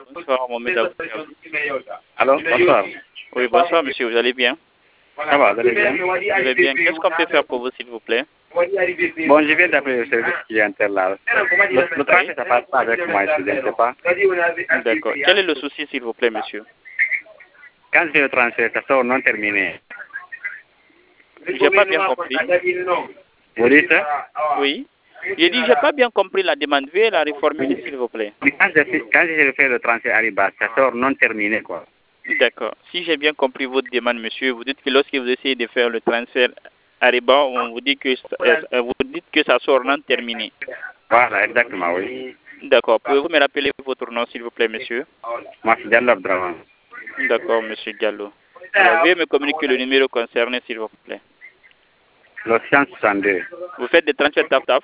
Bonsoir, Mohamed Abou. Allô, bonsoir. Oui, bonsoir, monsieur, vous allez bien? Ça va, vous allez bien? Je vais bien. Qu'est-ce qu'on peut faire pour vous, s'il vous plaît? Bon, je viens d'appeler le service clientèle là. Le trafic, ça passe pas avec moi ici, je ne sais pas. D'accord. Quel est le souci, s'il vous plaît, monsieur? Quand je le transfère, ça sort non terminé. J'ai pas bien compris. Vous dites? Oui. J'ai dit, j'ai pas bien compris la demande. Veuillez la reformuler, s'il vous plaît. Quand je fais le transfert à Ribas, ça sort non terminé, quoi. D'accord. Si j'ai bien compris votre demande, monsieur, vous dites que lorsque vous essayez de faire le transfert à Riba, on vous dit que ça sort non terminé. Voilà, exactement, oui. D'accord. Pouvez-vous me rappeler votre nom, s'il vous plaît, monsieur? Moi, c'est Diallo Abdraman. D'accord, monsieur Diallo. Alors, veuillez me communiquer le numéro concerné, s'il vous plaît. Le 162. Vous faites des transferts taf-taf?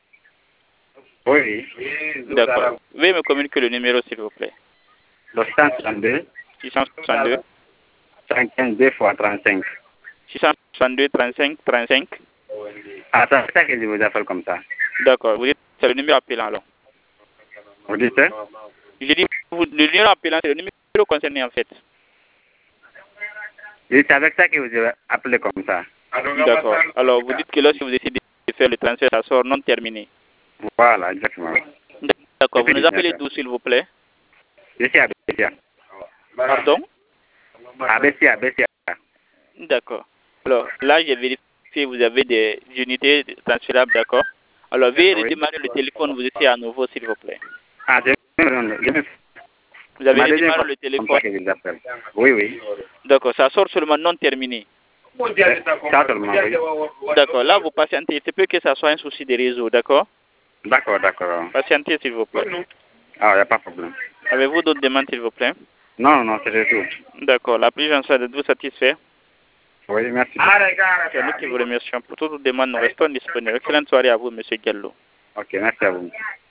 Oui. D'accord. Veuillez me communiquer le numéro, s'il vous plaît. Le 162. 662 52 fois 35. 662 35 35. Ah, c'est ça que je vous appelle comme ça. D'accord. Vous dites c'est le numéro appelant alors. Vous dites? J'ai dit le numéro appelant, c'est le numéro concerné en fait. C'est avec ça que vous avez appelé comme ça. D'accord. Alors vous dites que lorsque vous décidez de faire le transfert, ça sort non terminé. Voilà, exactement. D'accord. Vous nous appelez d'où, s'il vous plaît? Je suis à Bessia. Pardon? À Bessia. D'accord. Alors là, j'ai vérifié, vous avez des unités transférables, d'accord? Alors veuillez redémarrer le téléphone, vous essayez à nouveau, s'il vous plaît. Ah, Vous avez redémarré le téléphone. Oui. D'accord. Ça sort seulement non terminé. Ça seulement, oui. D'accord. Là, vous patientez. C'est peut que ça soit un souci de réseau, d'accord? D'accord. Patientez, s'il vous plaît. Ah, il n'y a pas de problème. Avez-vous d'autres demandes, s'il vous plaît? Non, c'est tout. D'accord. La prise en charge de vous satisfait? Oui, merci. C'est nous qui vous remercions. Pour toutes les demandes, nous restons disponibles. Excellente soirée à vous, monsieur Gallo. Ok, merci à vous.